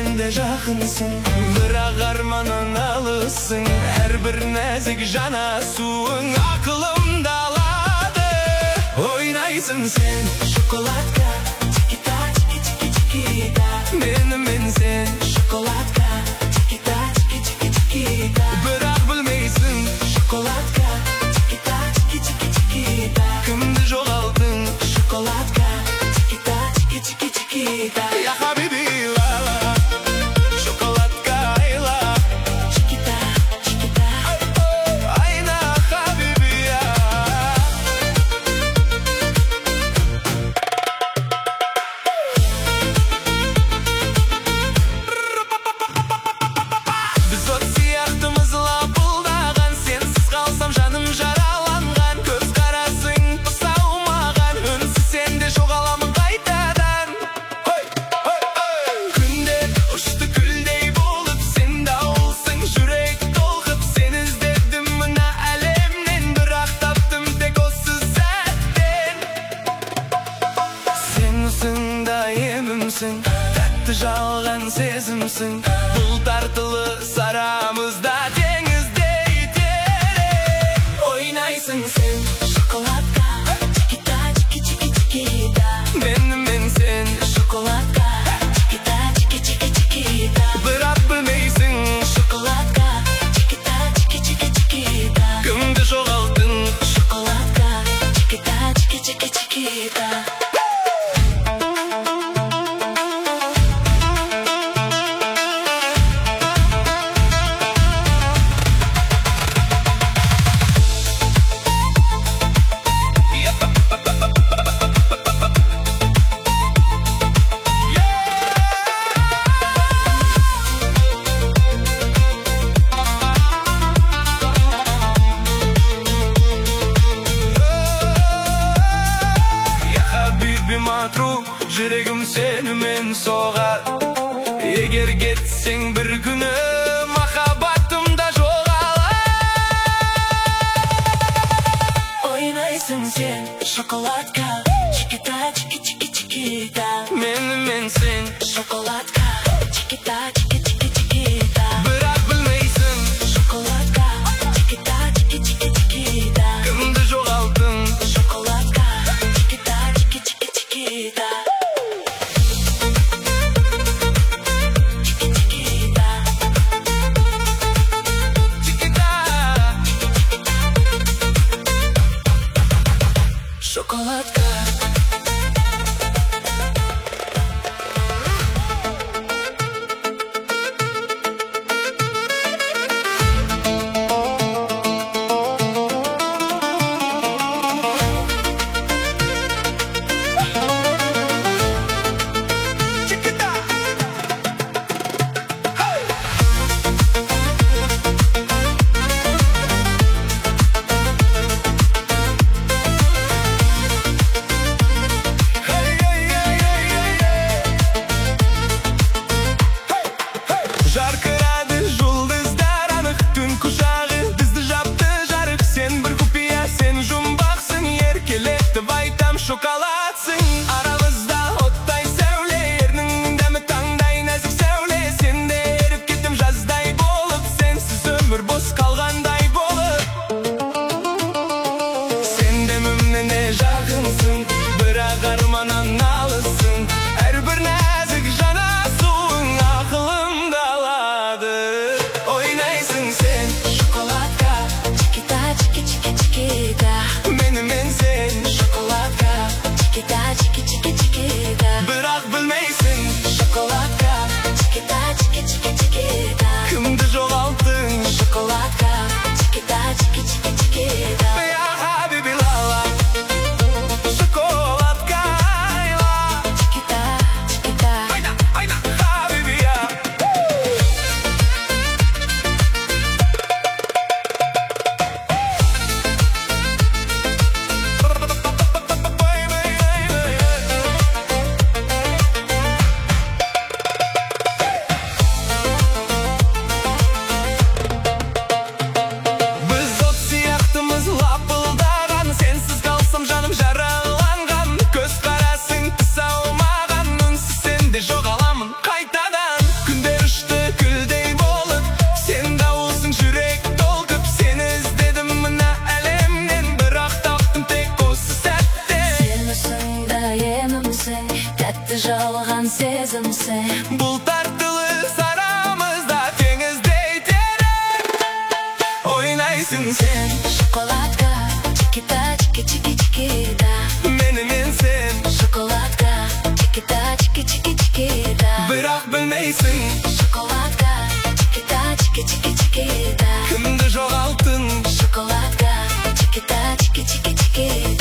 sen de жақынсың, бірақ арманнан алысың. Әрбір нәзік жана суың ақылымда алады. Ойнайсың сен шоколадка, чикита, чики-чики-чикита. Менімен сен шоколадка, чикита, чики-чики-чикита. Бірақ білмейсің шоколадка, чикита, чики-чики-чикита. Кімді жоғалтың шоколадка, чикита, чики-чики-чикита. Я хабиби тәтті жалған сезімсің. Бұл тартылы сарамызда теңіздей терең. Ойнайсың сен шоколадка, чикита, чики-чики-чикита. Менімен сен шоколадка, чикита, чики-чики-чикита. Бірақ білмейсің шоколадка, чикита, чики-чики-чикита. Кімді жоғалтың шоколадка, чикита, чики-чики-чикита. Жүрегім сенімен соғар. Егер кетсең бір күні махаббатым да жоғалар. Ойнайсың сен шоколадка, чикита, чики-чики-чикита. Менімен сен шоколадка, чикита, чики-чики-чикита. Бірақ білмейсің шоколадка, чикита, чики-чики-чикита. Кімді жоғалтың шоколадка, чикита, чики-чики-чикита. Шоколадка. menimsin sen. Şokolatka, çikita, çiki çiki çikita. Menimsin şokolatka, çikita, çiki çiki çikita. Bırak bilmeysin şokolatka, çikita, çiki çiki çikita. Kimde joğaltın şokolatka, çikita, çiki çiki çikita.